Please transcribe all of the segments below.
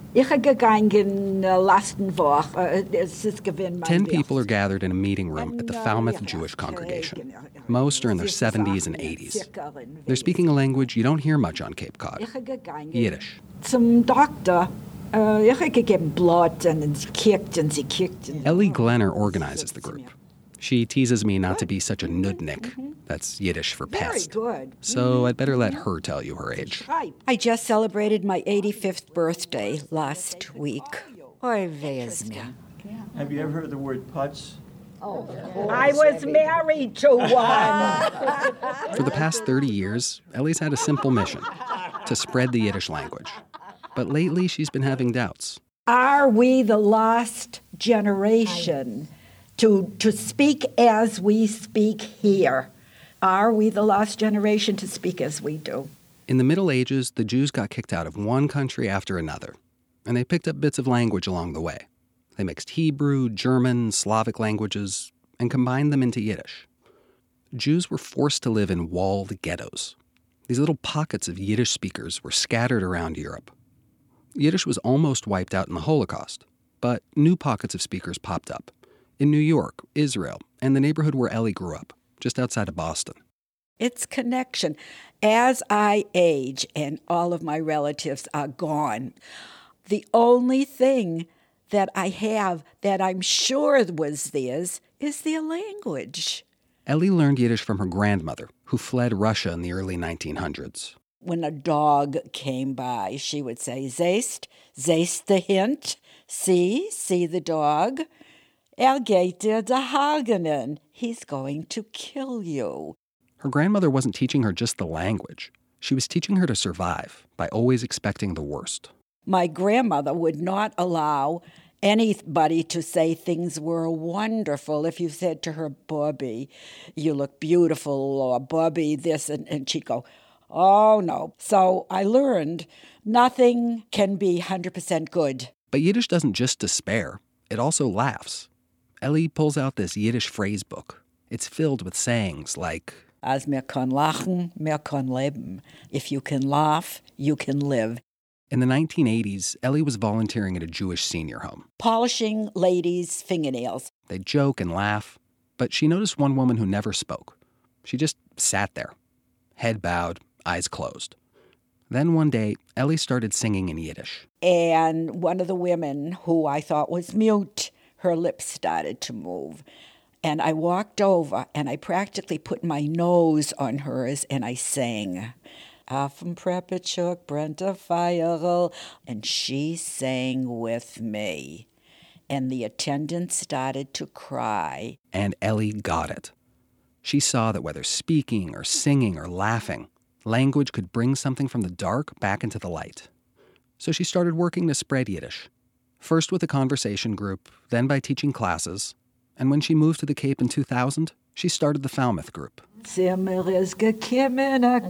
Ich habe gegangen letzten Woche. Es ist gewinn 10 people are gathered in a meeting room at the Falmouth Jewish congregation. Most are in their 70s and 80s. They're speaking a language you don't hear much on Cape Cod, Yiddish. Zum Doktor. Ich habe gegeben Blut and sie kicked. Ellie Glenner organizes the group. She teases me not to be such a nudnik. That's Yiddish for pest. Very good. So I'd better let her tell you her age. I just celebrated my 85th birthday last week. Oy vey es mir. Have you ever heard the word putz? I was married to one. For the past 30 years, Ellie's had a simple mission, to spread the Yiddish language. But lately, she's been having doubts. Are we the last generation to speak as we speak here? Are we the last generation to speak as we do? In the Middle Ages, the Jews got kicked out of one country after another, and they picked up bits of language along the way. They mixed Hebrew, German, Slavic languages, and combined them into Yiddish. Jews were forced to live in walled ghettos. These little pockets of Yiddish speakers were scattered around Europe. Yiddish was almost wiped out in the Holocaust, but new pockets of speakers popped up in New York, Israel, and the neighborhood where Ellie grew up, just outside of Boston. It's connection. As I age and all of my relatives are gone, the only thing that I have that I'm sure was theirs is their language. Ellie learned Yiddish from her grandmother, who fled Russia in the early 1900s. When a dog came by, she would say, Zeist the hint, see the dog. Geht dir de Hagenen. He's going to kill you. Her grandmother wasn't teaching her just the language. She was teaching her to survive by always expecting the worst. My grandmother would not allow anybody to say things were wonderful. If you said to her, Bobby, you look beautiful, or Bobby this, and she'd go, oh, no. So I learned nothing can be 100% good. But Yiddish doesn't just despair. It also laughs. Ellie pulls out this Yiddish phrase book. It's filled with sayings like, As mir kann lachen, mir kann leben. If you can laugh, you can live. In the 1980s, Ellie was volunteering at a Jewish senior home. Polishing ladies' fingernails. They'd joke and laugh, but she noticed one woman who never spoke. She just sat there, head bowed, eyes closed. Then one day, Ellie started singing in Yiddish. And one of the women, who I thought was mute, her lips started to move. And I walked over, and I practically put my nose on hers, and I sang, Affen Preppichuk, Brenta Feierl, and she sang with me. And the attendant started to cry. And Ellie got it. She saw that whether speaking or singing or laughing, language could bring something from the dark back into the light. So she started working to spread Yiddish. First with a conversation group, then by teaching classes. And when she moved to the Cape in 2000, she started the Falmouth group. Zimmer is gekommen a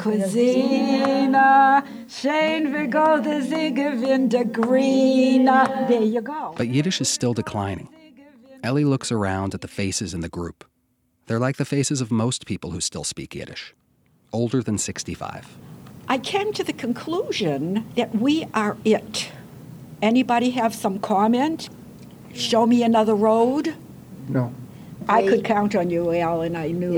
Cousina, schön wie golde sie gewinnt a Greena. There you go. But Yiddish is still declining. Ellie looks around at the faces in the group. They're like the faces of most people who still speak Yiddish, older than 65. I came to the conclusion that we are it. Anybody have some comment? Show me another road? No. I could count on you, Al, and I knew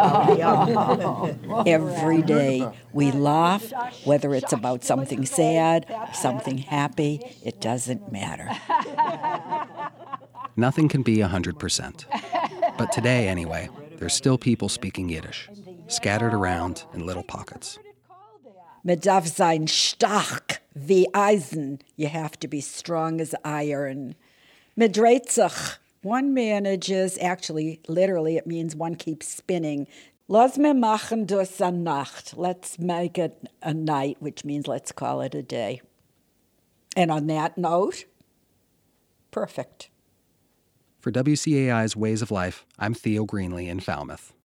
that. Every day we laugh, whether it's about something sad or something happy, it doesn't matter. Nothing can be 100%. But today, anyway, there's still people speaking Yiddish, scattered around in little pockets. Man darf sein stark wie Eisen. You have to be strong as iron. Man dreht sich. One manages, actually, literally, it means one keeps spinning. Lass mir machen das a Nacht. Let's make it a night, which means let's call it a day. And on that note, perfect. For WCAI's Ways of Life, I'm Theo Greenlee in Falmouth.